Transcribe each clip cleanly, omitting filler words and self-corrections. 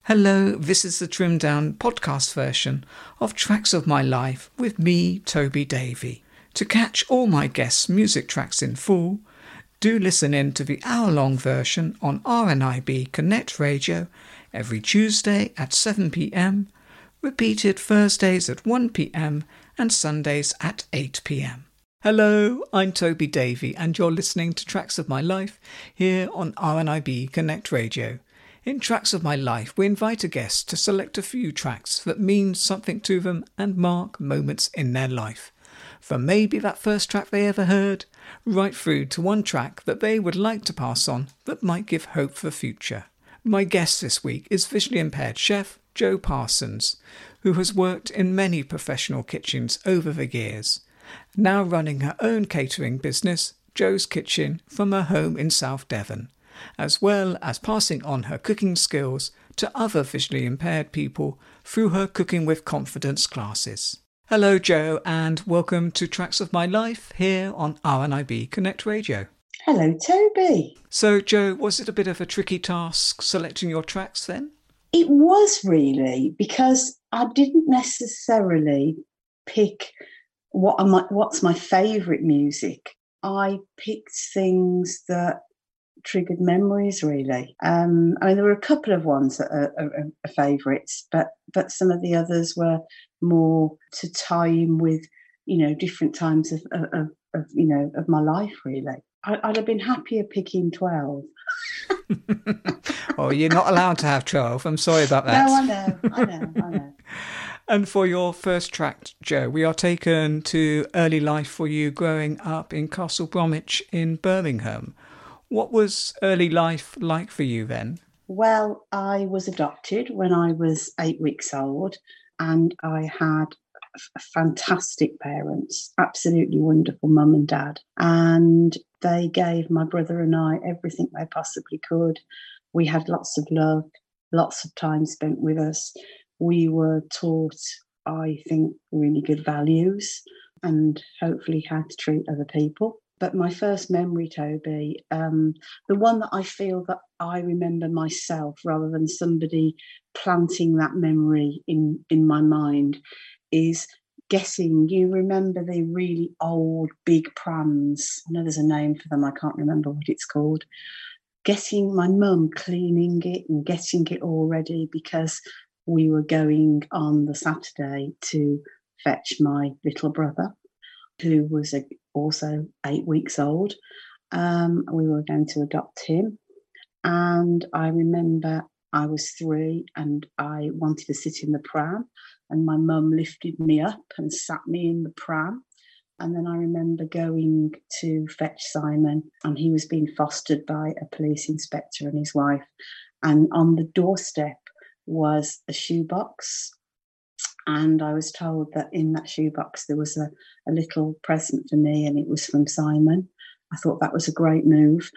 Hello, this is the trimmed down podcast version of Tracks of My Life with me, Toby Davey. To catch all my guests' music tracks in full, do listen in to the hour-long version on RNIB Connect Radio every Tuesday at 7 p.m, repeated Thursdays at 1 p.m, and Sundays at 8 p.m. Hello, I'm Toby Davey, and you're listening to Tracks of My Life here on RNIB Connect Radio. In Tracks of My Life, we invite a guest to select a few tracks that mean something to them and mark moments in their life. From maybe that first track they ever heard, right through to one track that they would like to pass on that might give hope for the future. My guest this week is visually impaired chef Jo Parsons, who has worked in many professional kitchens over the years. Now running her own catering business, Jo's Kitchen, from her home in South Devon, as well as passing on her cooking skills to other visually impaired people through her Cooking with Confidence classes. Hello Jo, and welcome to Tracks of My Life here on RNIB Connect Radio. Hello Toby. So Jo, was it a bit of a tricky task selecting your tracks then? It was really, because I didn't necessarily pick what's my favourite music. I picked things that triggered memories, really. I mean, there were a couple of ones that are favourites, but some of the others were more to tie in with, different times of my life, really. I'd have been happier picking 12. Oh, you're not allowed to have 12. I'm sorry about that. No, I know. And for your first track, Jo, we are taken to early life for you growing up in Castle Bromwich in Birmingham. What was early life like for you then? Well, I was adopted when I was 8 weeks old, and I had fantastic parents, absolutely wonderful mum and dad. And they gave my brother and I everything they possibly could. We had lots of love, lots of time spent with us. We were taught, I think, really good values and hopefully how to treat other people. But my first memory, Toby, the one that I feel that I remember myself rather than somebody planting that memory in my mind, is getting, you remember the really old big prams? I know there's a name for them, I can't remember what it's called. Getting my mum cleaning it and getting it all ready because we were going on the Saturday to fetch my little brother, who was also 8 weeks old. We were going to adopt him. And I remember I was 3 and I wanted to sit in the pram, and my mum lifted me up and sat me in the pram. And then I remember going to fetch Simon, and he was being fostered by a police inspector and his wife. And on the doorstep was a shoebox. And I was told that in that shoebox there was a little present for me, and it was from Simon. I thought that was a great move.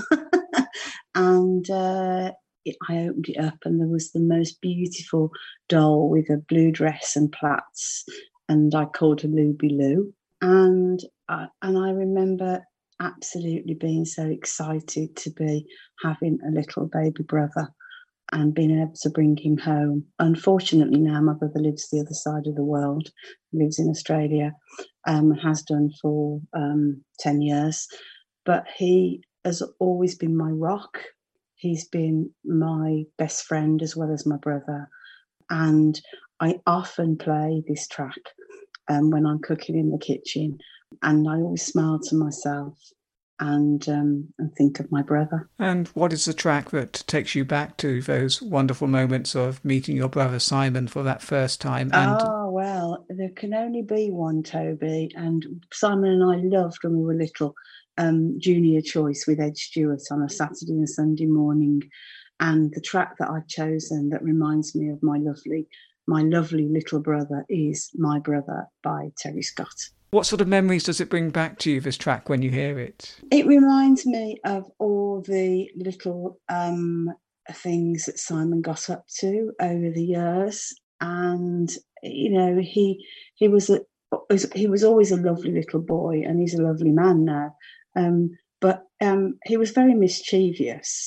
And I opened it up, and there was the most beautiful doll with a blue dress and plaits, and I called her Luby Lou. And I remember absolutely being so excited to be having a little baby brother and being able to bring him home. Unfortunately now my brother lives the other side of the world, lives in Australia, has done for 10 years. But he has always been my rock. He's been my best friend as well as my brother. And I often play this track when I'm cooking in the kitchen, and I always smile to myself and think of my brother. And what is the track that takes you back to those wonderful moments of meeting your brother Simon for that first time? Well, there can only be one, Toby. And Simon and I loved, when we were little, Junior Choice with Ed Stewart on a Saturday and Sunday morning. And the track that I've chosen that reminds me of my lovely little brother is My Brother by Terry Scott. What sort of memories does it bring back to you, this track, when you hear it? It reminds me of all the little things that Simon got up to over the years. And, he was always a lovely little boy, and he's a lovely man now. But he was very mischievous.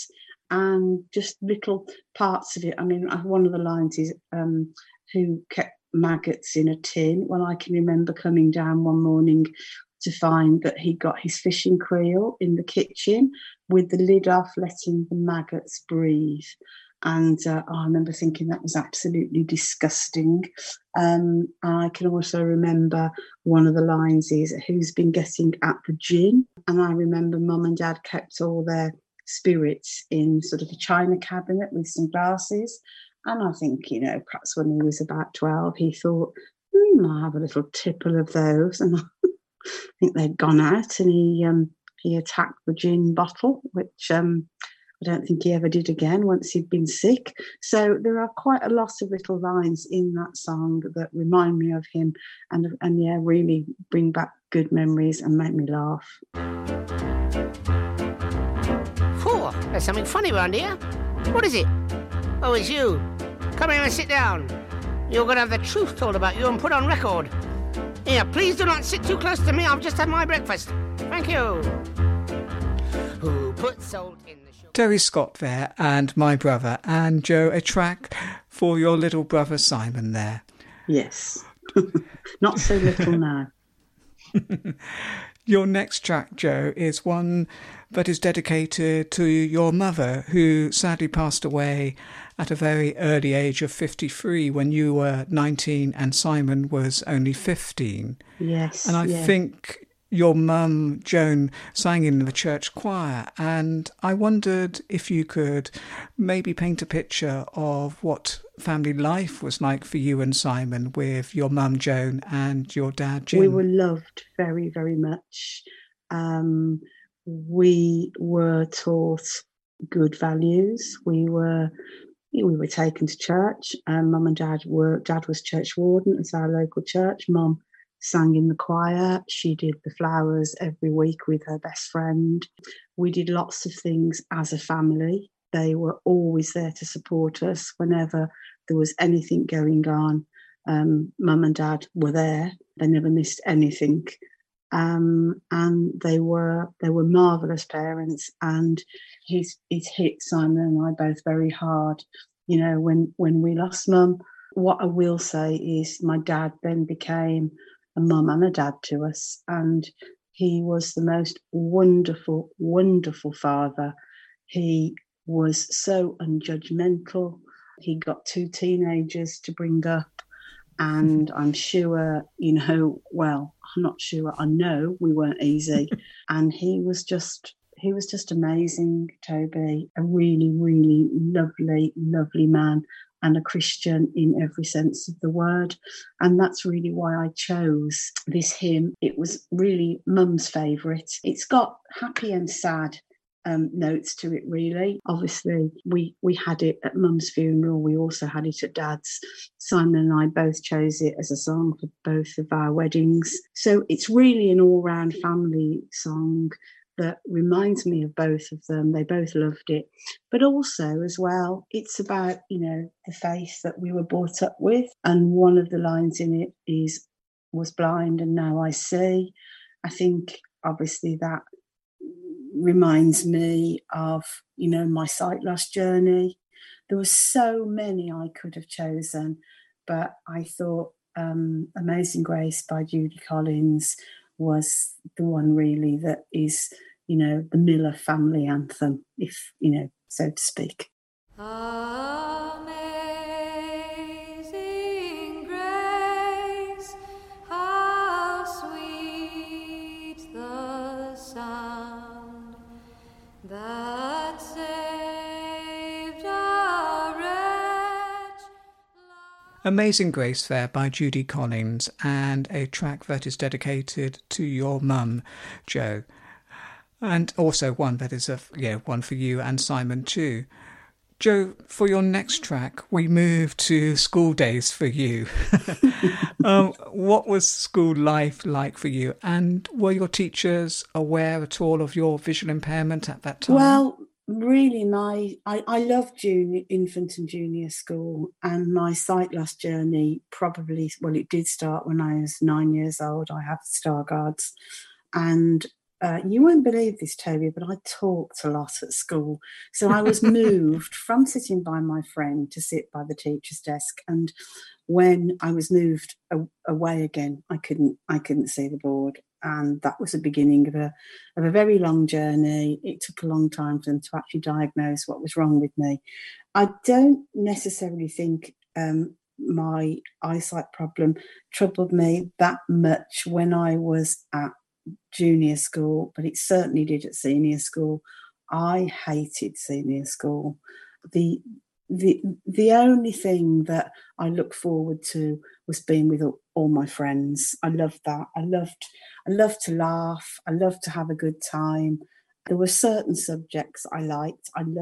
and just little parts of it. I mean, one of the lines is, who kept maggots in a tin? Well, I can remember coming down one morning to find that he got his fishing creel in the kitchen with the lid off, letting the maggots breathe. And I remember thinking that was absolutely disgusting. I can also remember one of the lines is, who's been getting at the gin? And I remember Mum and Dad kept all their spirits in sort of a china cabinet with some glasses. And I think, perhaps when he was about 12, he thought, I'll have a little tipple of those. And I think they'd gone out, and he attacked the gin bottle, which I don't think he ever did again once he'd been sick. So there are quite a lot of little lines in that song that remind me of him and yeah, really bring back good memories and make me laugh. Four, there's something funny around here. What is it? Oh, it's you. Come here and sit down. You're going to have the truth told about you and put on record. Here, please do not sit too close to me. I've just had my breakfast. Thank you. Who put salt in the sugar? Terry Scott there, and my brother, and Joe, a track for your little brother Simon there. Yes. Not so little now. Your next track, Joe, is one that is dedicated to your mother, who sadly passed away at a very early age of 53 when you were 19 and Simon was only 15. Yes. And I think your mum, Joan, sang in the church choir, and I wondered if you could maybe paint a picture of what family life was like for you and Simon with your mum, Joan, and your dad, Jim. We were loved very, very much. We were taught good values. We were taken to church. Mum and dad was church warden at our local church. Mum sang in the choir. She did the flowers every week with her best friend. We did lots of things as a family. They were always there to support us whenever there was anything going on. Mum and dad were there. They never missed anything. And they were marvellous parents, and it hit Simon and I both very hard, when we lost Mum. What I will say is my dad then became a mum and a dad to us, and he was the most wonderful, wonderful father. He was so unjudgmental. He got 2 teenagers to bring up, and I'm sure, I'm not sure, I know we weren't easy. And he was just amazing, Toby, a really, really lovely, lovely man, and a Christian in every sense of the word. And that's really why I chose this hymn. It was really Mum's favourite. It's got happy and sad notes to it, really. Obviously, we had it at Mum's funeral. We also had it at Dad's. Simon and I both chose it as a song for both of our weddings. So it's really an all-round family song that reminds me of both of them. They both loved it. But also, as well, it's about, the faith that we were brought up with. And one of the lines in it was blind and now I see. I think, obviously, that reminds me of, my sight loss journey. There were so many I could have chosen, but I thought Amazing Grace by Judy Collins was the one really that is, the Miller family anthem, if, so to speak. Amazing grace, how sweet the sound that saved a wretch. Amazing Grace there by Judy Collins, and a track that is dedicated to your mum, Joe. And also one that is one for you and Simon too. Joe, for your next track, we move to school days for you. What was school life like for you? And were your teachers aware at all of your visual impairment at that time? Well, really, I loved infant and junior school, and my sight loss journey it did start when I was 9 years old. I have Stargardt's, and you won't believe this, Toby, but I talked a lot at school. So I was moved from sitting by my friend to sit by the teacher's desk. And when I was moved away again, I couldn't see the board. And that was the beginning of a very long journey. It took a long time for them to actually diagnose what was wrong with me. I don't necessarily think my eyesight problem troubled me that much when I was at junior school, but it certainly did at senior school. I hated senior school. The only thing that I looked forward to was being with all my friends. I loved that. I loved to laugh. I loved to have a good time. There were certain subjects I liked. I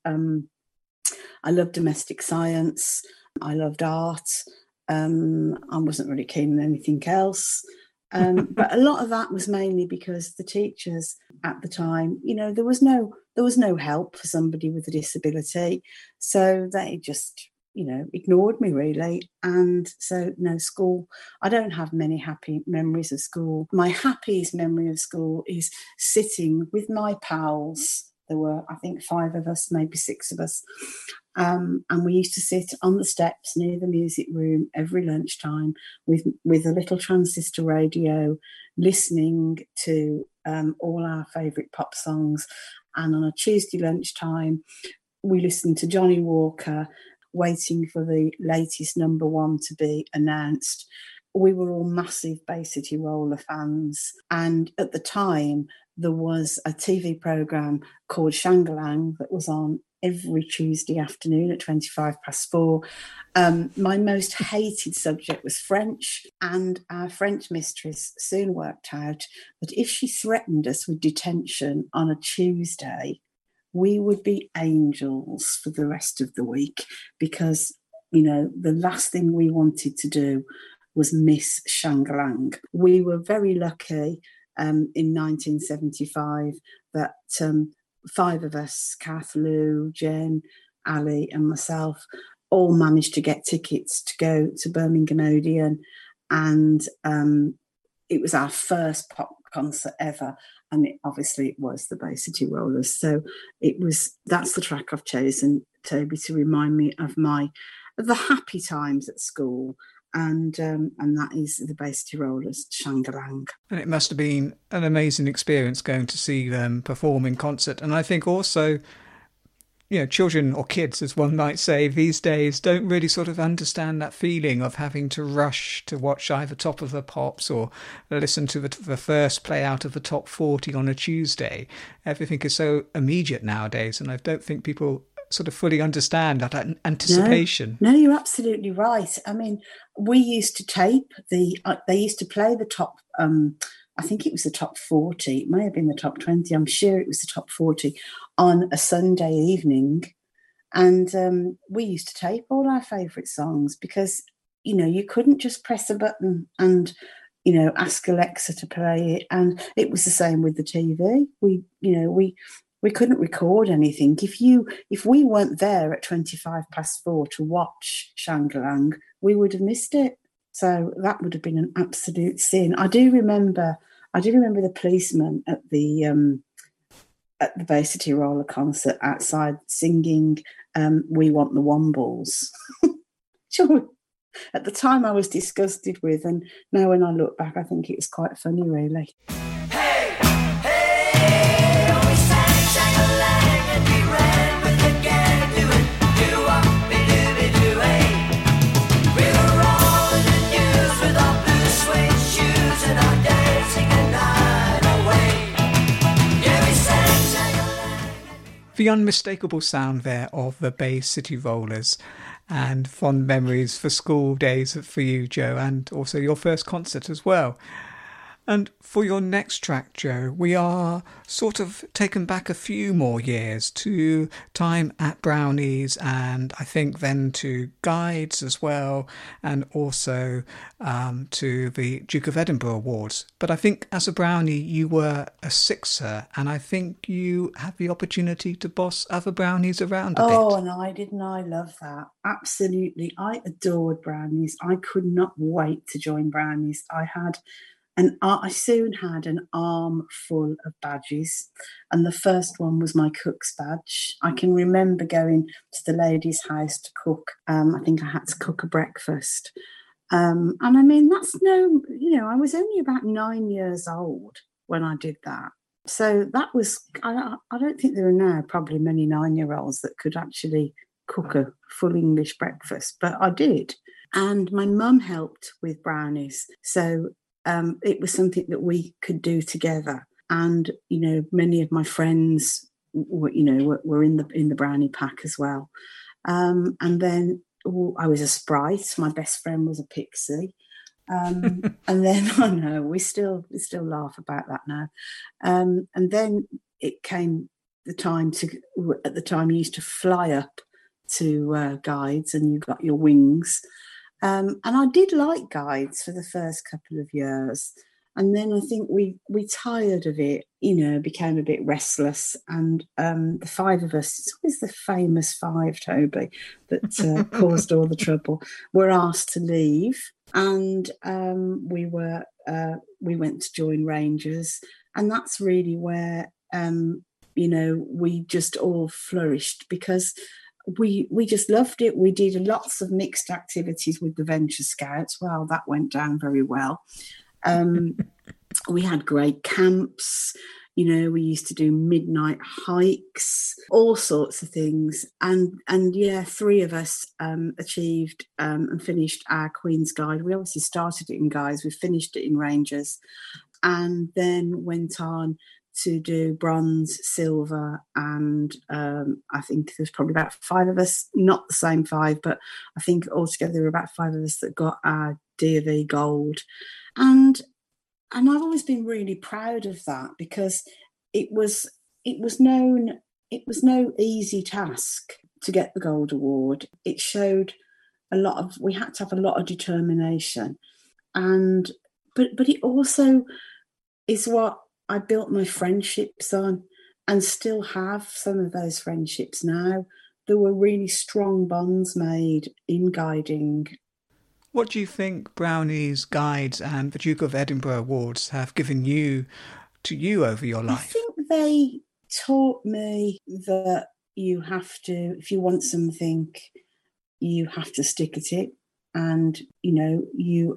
loved domestic science. I loved art. I wasn't really keen on anything else. But a lot of that was mainly because the teachers at the time, there was no help for somebody with a disability. So they just, ignored me really. And so no, school, I don't have many happy memories of school. My happiest memory of school is sitting with my pals. There were, I think, 5 of us, maybe 6 of us. And we used to sit on the steps near the music room every lunchtime with a little transistor radio, listening to all our favourite pop songs. And on a Tuesday lunchtime, we listened to Johnny Walker, waiting for the latest number 1 to be announced. We were all massive Bay City Roller fans. And at the time, there was a TV programme called Shangalang that was on every Tuesday afternoon at 4:25. My most hated subject was French, and our French mistress soon worked out that if she threatened us with detention on a Tuesday, we would be angels for the rest of the week because, the last thing we wanted to do was miss Shangalang. We were very lucky in 1975 that 5 of us, Kath, Lou, Jen, Ali and myself, all managed to get tickets to go to Birmingham Odeon. And it was our first pop concert ever. And it was the Bay City Rollers. So that's the track I've chosen, Toby, to remind me of the happy times at school. And that is the Bay City Rollers, Shangalang. And it must have been an amazing experience going to see them perform in concert. And I think also, children or kids, as one might say, these days don't really sort of understand that feeling of having to rush to watch either Top of the Pops or listen to the first play out of the Top 40 on a Tuesday. Everything is so immediate nowadays, and I don't think people sort of fully understand that anticipation. No, you're absolutely right. I mean, we used to tape they used to play the top, I think it was the top 40, it may have been the top 20, I'm sure it was the top 40 on a Sunday evening. And we used to tape all our favourite songs because, you couldn't just press a button and, ask Alexa to play it. And it was the same with the TV. We couldn't record anything. If we weren't there at 4:25 to watch Shangalang, we would have missed it. So that would have been an absolute sin. I do remember the policeman at the Bay City Roller concert outside singing "We Want the Wombles." Sure. At the time I was disgusted with, and now when I look back, I think it was quite funny, really. The unmistakable sound there of the Bay City Rollers, and fond memories for school days for you, Joe, and also your first concert as well. And for your next track, Joe, we are sort of taken back a few more years to time at Brownies, and I think then to Guides as well, and also to the Duke of Edinburgh Awards. But I think as a Brownie, you were a sixer, and I think you had the opportunity to boss other Brownies around a bit. Oh, and I love that. Absolutely. I adored Brownies. I could not wait to join Brownies. I had And I soon had an arm full of badges. And the first one was my cook's badge. I can remember going to the lady's house to cook. I think I had to cook a breakfast. And I mean, that's I was only about 9 years old when I did that. So that was, I don't think there are now probably many 9-year-olds that could actually cook a full English breakfast, but I did. And my mum helped with brownies. So it was something that we could do together. And, many of my friends were in the brownie pack as well. And then I was a sprite. My best friend was a pixie. And then I know we still laugh about that now. And then it came at the time you used to fly up to guides and you got your wings. And I did like guides for the first couple of years. And then I think we tired of it, became a bit restless. And the five of us, it's always the famous five, Toby, that caused all the trouble, were asked to leave. And we went to join Rangers. And that's really where, we just all flourished because we just loved it. We did lots of mixed activities with the Venture Scouts. Well, that went down very well. We had great camps. We used to do midnight hikes, all sorts of things. And yeah, three of us achieved and finished our Queen's Guide. We obviously started it in Guides. We finished it in Rangers and then went on to do bronze, silver, and I think there's probably about five of us, not the same five, but I think altogether there were about five of us that got our DofE gold. And I've always been really proud of that because it was no easy task to get the gold award. It showed we had to have a lot of determination, but it also is what I built my friendships on and still have some of those friendships now. There were really strong bonds made in guiding. What do you think Brownies, Guides and the Duke of Edinburgh Awards have given you over your life? I think they taught me that you have to, if you want something, you have to stick at it. And, you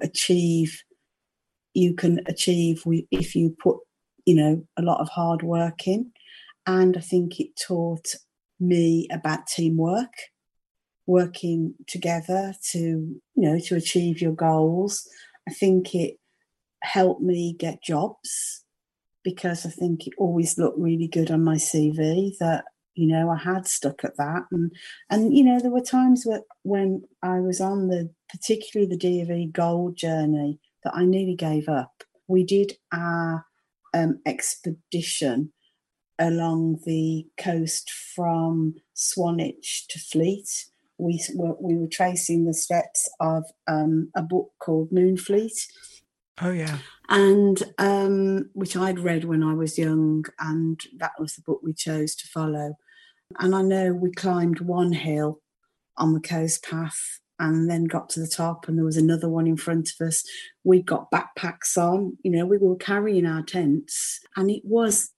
can achieve if you put, a lot of hard work in. And I think it taught me about teamwork, working together to achieve your goals. I think it helped me get jobs because I think it always looked really good on my CV that, I had stuck at that. And there were times when I was on particularly the DofE gold journey that I nearly gave up. We did our expedition along the coast from Swanage to Fleet. We were tracing the steps of a book called Moonfleet. Oh, yeah. And which I'd read when I was young, and that was the book we chose to follow. And I know we climbed one hill on the coast path and then got to the top, and there was another one in front of us. We got backpacks on, we were carrying our tents, and it was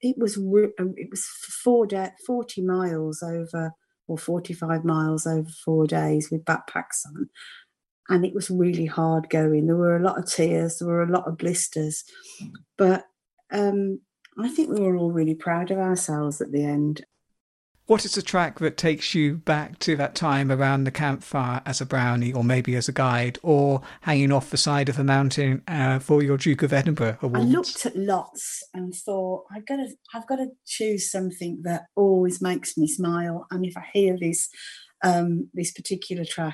40 miles over, or 45 miles over 4 days with backpacks on. And it was really hard going. There were a lot of tears, there were a lot of blisters. But I think we were all really proud of ourselves at the end. What is a track that takes you back to that time around the campfire as a brownie, or maybe as a guide, or hanging off the side of a mountain for your Duke of Edinburgh Awards? I looked at lots and thought, I've got to choose something that always makes me smile. And if I hear this particular track,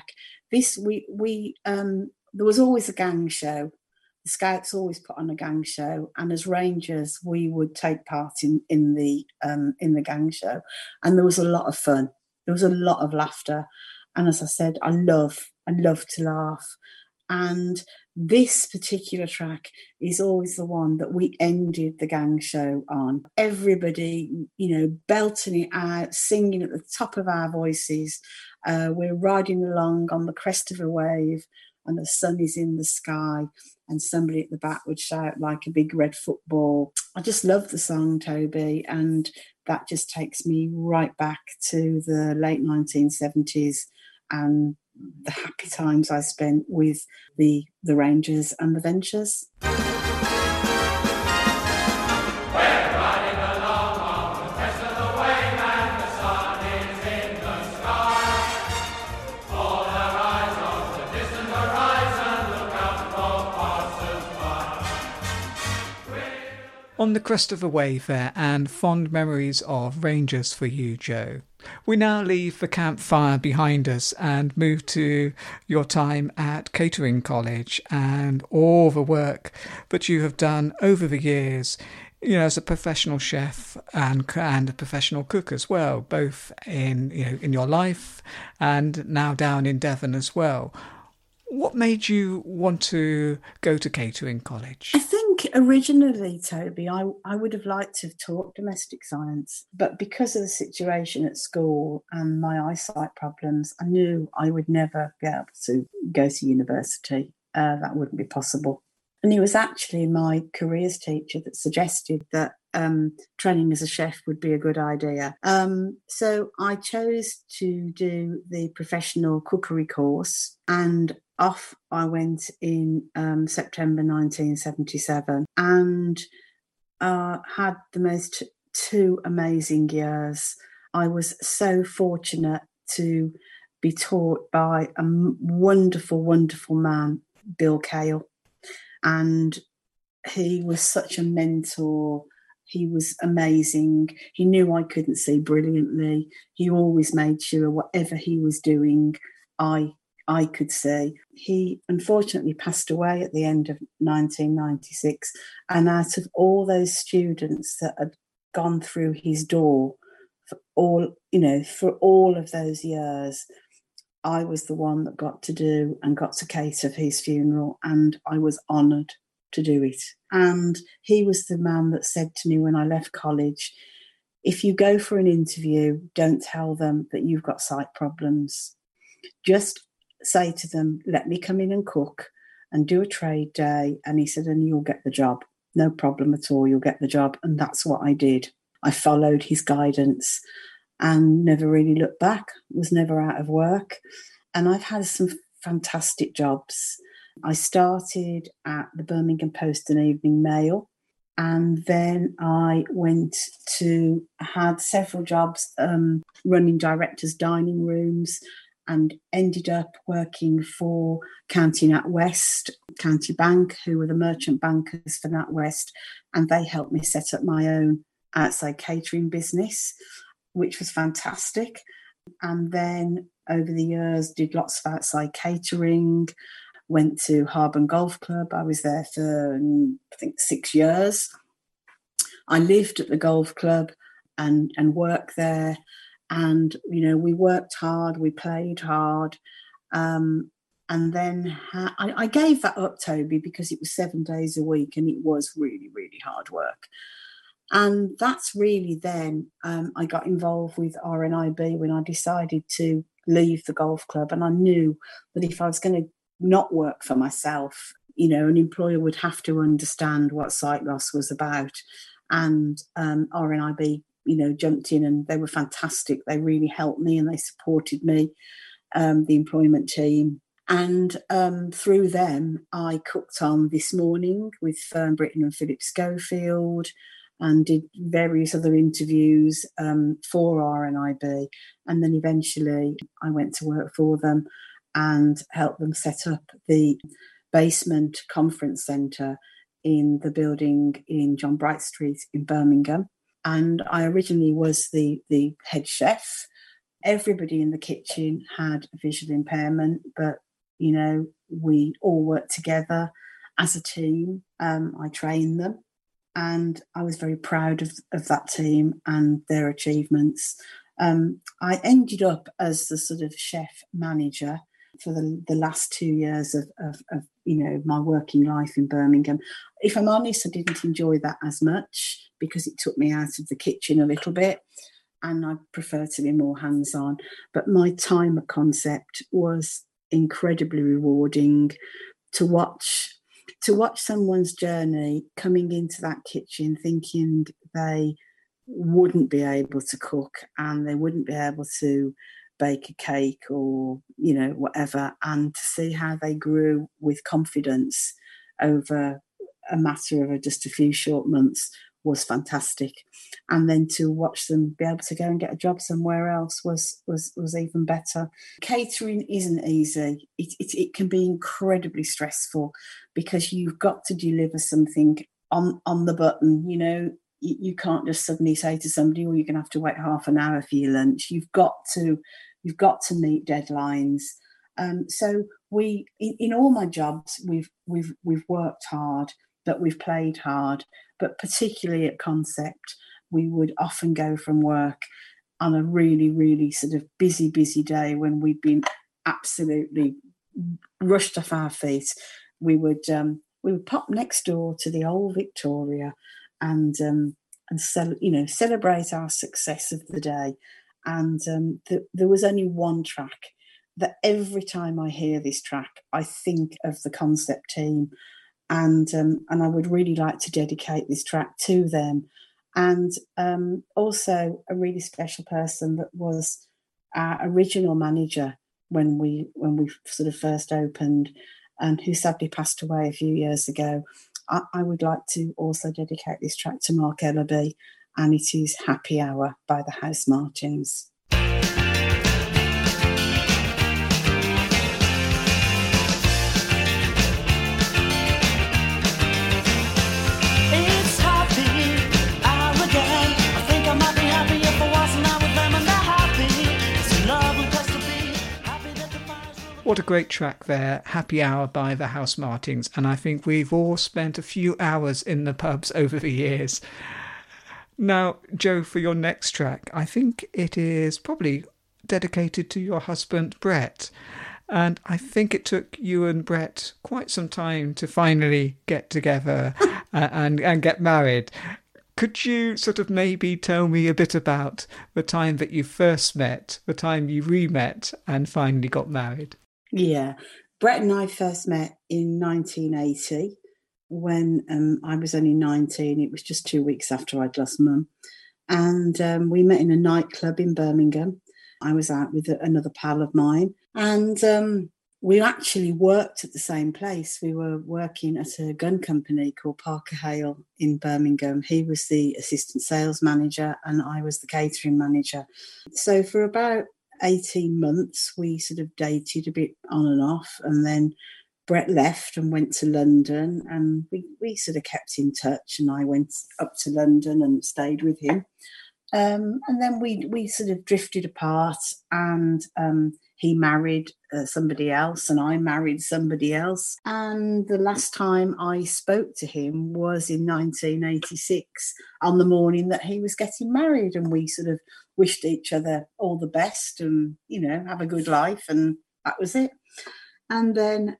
there was always a gang show. The Scouts always put on a gang show, and as Rangers, we would take part in the gang show, and there was a lot of fun. There was a lot of laughter, and as I said, I love to laugh. And this particular track is always the one that we ended the gang show on. Everybody, belting it out, singing at the top of our voices. We're riding along on the crest of a wave. and the sun is in the sky and somebody at the back would shout like a big red football. I just love the song, Toby, and that just takes me right back to the late 1970s and the happy times I spent with the Rangers and the Ventures. On the crest of a wave there, and fond memories of Rangers for you, Joe. We now leave the campfire behind us and move to your time at Catering College and all the work that you have done over the years, you know, as a professional chef and a professional cook as well, both in your life and now down in Devon as well. What made you want to go to Catering College? I think originally, Toby, I would have liked to have taught domestic science, but because of the situation at school and my eyesight problems, I knew I would never be able to go to university. That wouldn't be possible. And it was actually my careers teacher that suggested that training as a chef would be a good idea. So I chose to do the professional cookery course, and off I went in September 1977 and had the most two amazing years. I was so fortunate to be taught by a wonderful, wonderful man, Bill Cale. And he was such a mentor. He was amazing. He knew I couldn't see brilliantly. He always made sure whatever he was doing, I could see. He unfortunately passed away at the end of 1996. And out of all those students that had gone through his door for all of those years, I was the one that got to cater for his funeral, and I was honoured to do it. And he was the man that said to me when I left college, if you go for an interview, don't tell them that you've got sight problems. Just say to them, let me come in and cook and do a trade day. And he said, and you'll get the job. No problem at all, you'll get the job. And that's what I did. I followed his guidance and never really looked back, was never out of work. And I've had some fantastic jobs. I started at the Birmingham Post and Evening Mail, and then I had several jobs running directors' dining rooms, and ended up working for County NatWest, County Bank, who were the merchant bankers for NatWest, and they helped me set up my own outside catering business, which was fantastic. And then over the years, did lots of outside catering, went to Harborne Golf Club. I was there for, I think, 6 years. I lived at the golf club and worked there. And, we worked hard, we played hard. And then I gave that up, Toby, because it was 7 days a week and it was really, really hard work. And that's really then I got involved with RNIB when I decided to leave the golf club. And I knew that if I was going to not work for myself, an employer would have to understand what sight loss was about. And RNIB, jumped in, and they were fantastic. They really helped me and they supported me, the employment team. And through them, I cooked on This Morning with Fern Britton and Philip Schofield, and did various other interviews for RNIB. And then eventually I went to work for them and helped them set up the basement conference centre in the building in John Bright Street in Birmingham. And I originally was the head chef. Everybody in the kitchen had a visual impairment, but, we all worked together as a team. I trained them. And I was very proud of that team and their achievements. I ended up as the sort of chef manager for the last 2 years of my working life in Birmingham. If I'm honest, I didn't enjoy that as much because it took me out of the kitchen a little bit, and I prefer to be more hands-on. But my time at Concept was incredibly rewarding to watch someone's journey coming into that kitchen thinking they wouldn't be able to cook and they wouldn't be able to bake a cake or, you know, whatever, and to see how they grew with confidence over a matter of just a few short months was fantastic. And then to watch them be able to go and get a job somewhere else was even better. Catering isn't easy. It can be incredibly stressful because you've got to deliver something on the button. You know, you can't just suddenly say to somebody, "Oh, you're going to have to wait half an hour for your lunch." You've got to meet deadlines. So we, in all my jobs, we've worked hard, but we've played hard. But particularly at Concept, we would often go from work on a really, really sort of busy day when we'd been absolutely rushed off our feet. We would pop next door to the old Victoria and celebrate our success of the day. And there was only one track that every time I hear this track, I think of the Concept team. And I would really like to dedicate this track to them. And also a really special person that was our original manager when we sort of first opened, and who sadly passed away a few years ago. I would like to also dedicate this track to Mark Ellaby, and it is Happy Hour by the Housemartins. What a great track there, Happy Hour by the Housemartins, and I think we've all spent a few hours in the pubs over the years. Now, Joe, for your next track, I think it is probably dedicated to your husband, Brett, and I think it took you and Brett quite some time to finally get together and get married. Could you sort of maybe tell me a bit about the time that you first met, the time you re-met and finally got married? Yeah, Brett and I first met in 1980 when I was only 19. It was just 2 weeks after I'd lost Mum. And we met in a nightclub in Birmingham. I was out with another pal of mine. And we actually worked at the same place. We were working at a gun company called Parker Hale in Birmingham. He was the assistant sales manager and I was the catering manager. So for about 18 months, we sort of dated a bit on and off, and then Brett left and went to London, and we sort of kept in touch, and I went up to London and stayed with him. And then we sort of drifted apart, and he married somebody else and I married somebody else. And the last time I spoke to him was in 1986 on the morning that he was getting married, and we sort of wished each other all the best and, you know, have a good life, and that was it. And then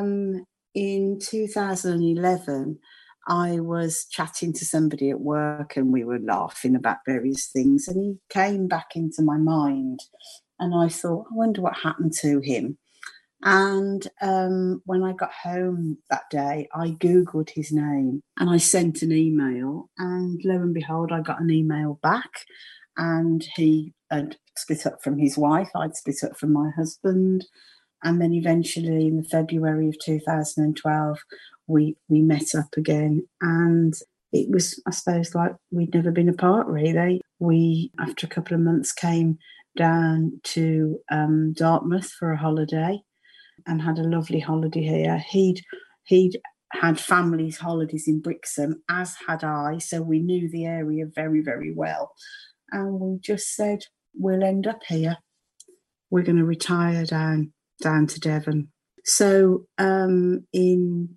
in 2011, I was chatting to somebody at work and we were laughing about various things, and he came back into my mind, and I thought, I wonder what happened to him. And when I got home that day, I Googled his name and I sent an email, and lo and behold, I got an email back, and he had split up from his wife. I'd split up from my husband. And then eventually in the February of 2012, we met up again, and it was, I suppose, like we'd never been apart, really. We, after a couple of months, came down to Dartmouth for a holiday and had a lovely holiday here. He'd had family's holidays in Brixham, as had I, so we knew the area very, very well. And we just said, we'll end up here. We're going to retire down to Devon. So in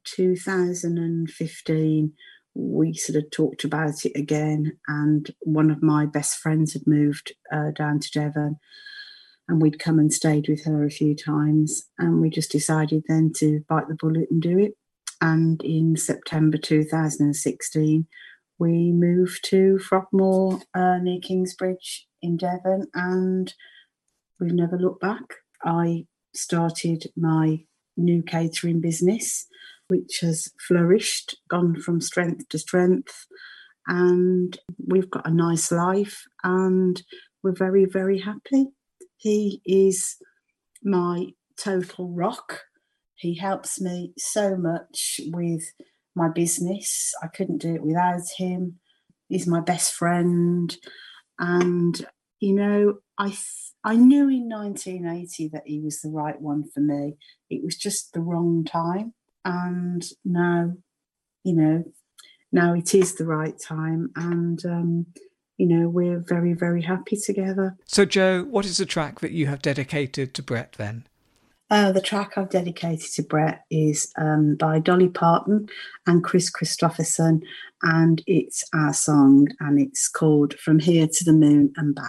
2015, we sort of talked about it again, and one of my best friends had moved down to Devon, and we'd come and stayed with her a few times, and we just decided then to bite the bullet and do it. And in September 2016, we moved to Frogmore near Kingsbridge in Devon, and we've never looked back. I started my new catering business, which has flourished, gone from strength to strength, and we've got a nice life and we're very, very happy. He is my total rock. He helps me so much with my business. I couldn't do it without him. He's my best friend. And, you know, I knew in 1980 that he was the right one for me. It was just the wrong time. And now, you know, now it is the right time. And, you know, we're very, very happy together. So, Jo, what is the track that you have dedicated to Brett then? The track I've dedicated to Brett is by Dolly Parton and Chris Christopherson, and it's our song, and it's called From Here to the Moon and Back.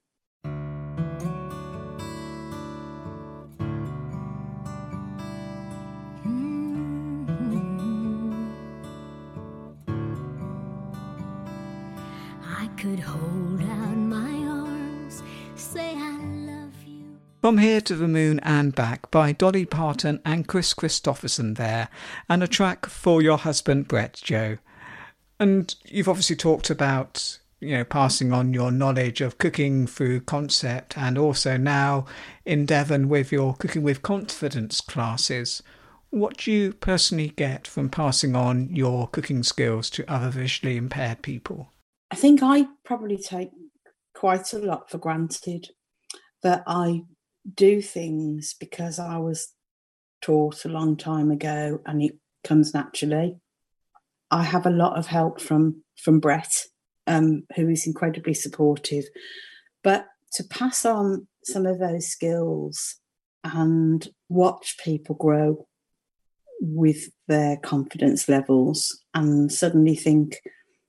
I could hold out my arms, say I love you. From Here to the Moon and Back by Dolly Parton and Chris Christopherson there, and a track for your husband Brett, Jo. And you've obviously talked about, you know, passing on your knowledge of cooking through concept, and also now in Devon with your Cooking with Confidence classes. What do you personally get from passing on your cooking skills to other visually impaired people? I think I probably take quite a lot for granted, that I do things because I was taught a long time ago and it comes naturally. I have a lot of help from Brett, who is incredibly supportive. But to pass on some of those skills and watch people grow with their confidence levels and suddenly think,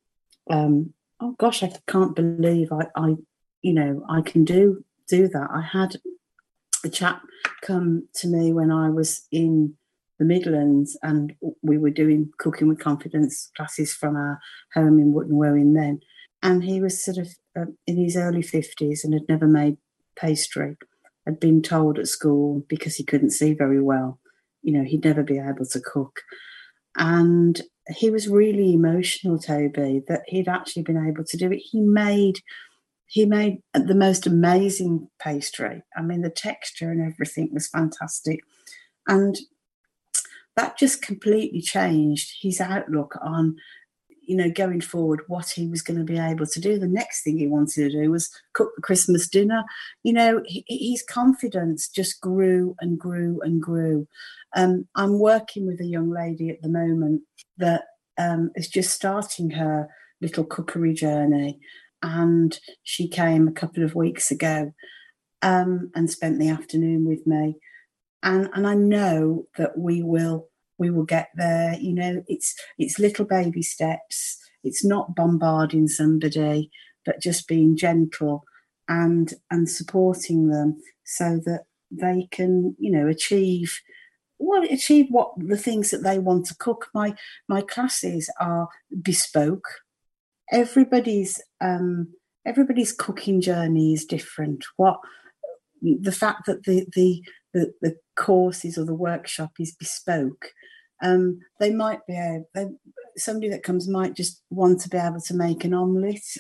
oh gosh, I can't believe I can do that. I had a chap come to me when I was in the Midlands, and we were doing Cooking with Confidence classes from our home in Wootton Wowin then. And he was sort of in his early 50s and had never made pastry, had been told at school because he couldn't see very well, you know, he'd never be able to cook. And he was really emotional, Toby, that he'd actually been able to do it. He made the most amazing pastry. I mean, the texture and everything was fantastic. And that just completely changed his outlook on, you know, going forward, what he was going to be able to do. The next thing he wanted to do was cook the Christmas dinner. You know, his confidence just grew and grew and grew. I'm working with a young lady at the moment that is just starting her little cookery journey. And she came a couple of weeks ago and spent the afternoon with me. And I know that we will get there. You know, it's little baby steps. It's not bombarding somebody, but just being gentle and supporting them so that they can, you know, achieve what the things that they want to cook. My classes are bespoke. Everybody's cooking journey is different. The fact that the courses or the workshop is bespoke, they might be somebody that comes might just want to be able to make an omelette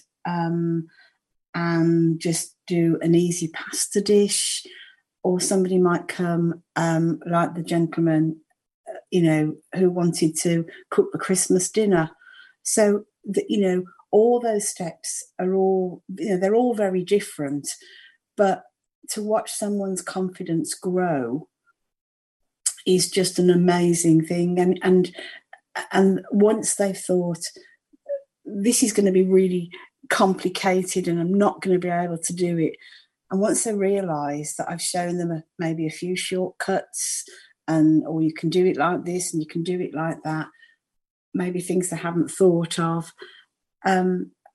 and just do an easy pasta dish, or somebody might come like the gentleman, you know, who wanted to cook the Christmas dinner. So you know, all those steps are all, you know, they're all very different, but to watch someone's confidence grow is just an amazing thing. And once they've thought, this is going to be really complicated and I'm not going to be able to do it, and once they realise that I've shown them maybe a few shortcuts, or you can do it like this and you can do it like that, maybe things they haven't thought of,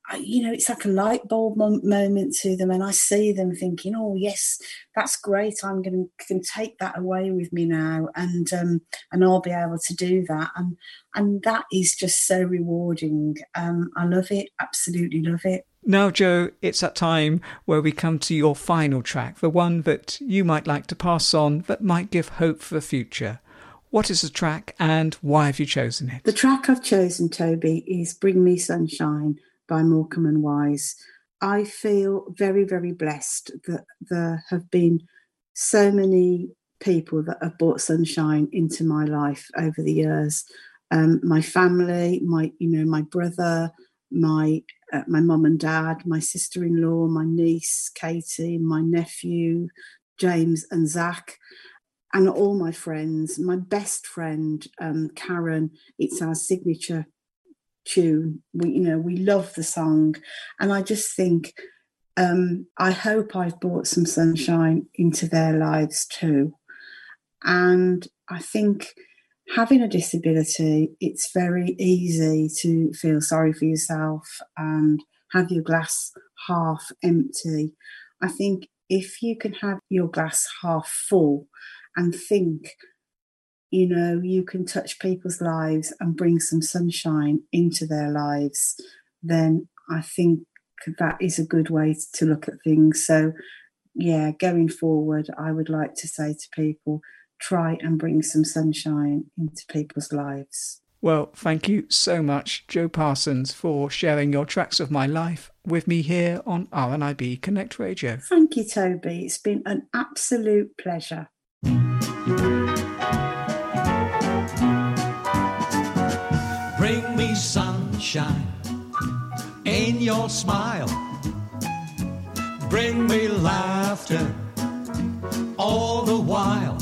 it's like a light bulb moment to them, and I see them thinking, oh yes, that's great, I'm can take that away with me now, and I'll be able to do that, and that is just so rewarding. I love it, absolutely love it. Now, Jo, it's that time where we come to your final track, the one that you might like to pass on that might give hope for the future. What is the track and why have you chosen it? The track I've chosen, Toby, is Bring Me Sunshine by Morecambe and Wise. I feel very, very blessed that there have been so many people that have brought sunshine into my life over the years. My family, my brother, my mum and dad, my sister-in-law, my niece, Katie, my nephew, James and Zach, and all my friends. My best friend, Karen, it's our signature tune. We love the song. And I just think, I hope I've brought some sunshine into their lives too. And I think having a disability, it's very easy to feel sorry for yourself and have your glass half empty. I think if you can have your glass half full and think, you can touch people's lives and bring some sunshine into their lives, then I think that is a good way to look at things. So, yeah, going forward, I would like to say to people, try and bring some sunshine into people's lives. Well, thank you so much, Jo Parsons, for sharing your tracks of my life with me here on RNIB Connect Radio. Thank you, Toby. It's been an absolute pleasure. Bring me sunshine in your smile. Bring me laughter all the while.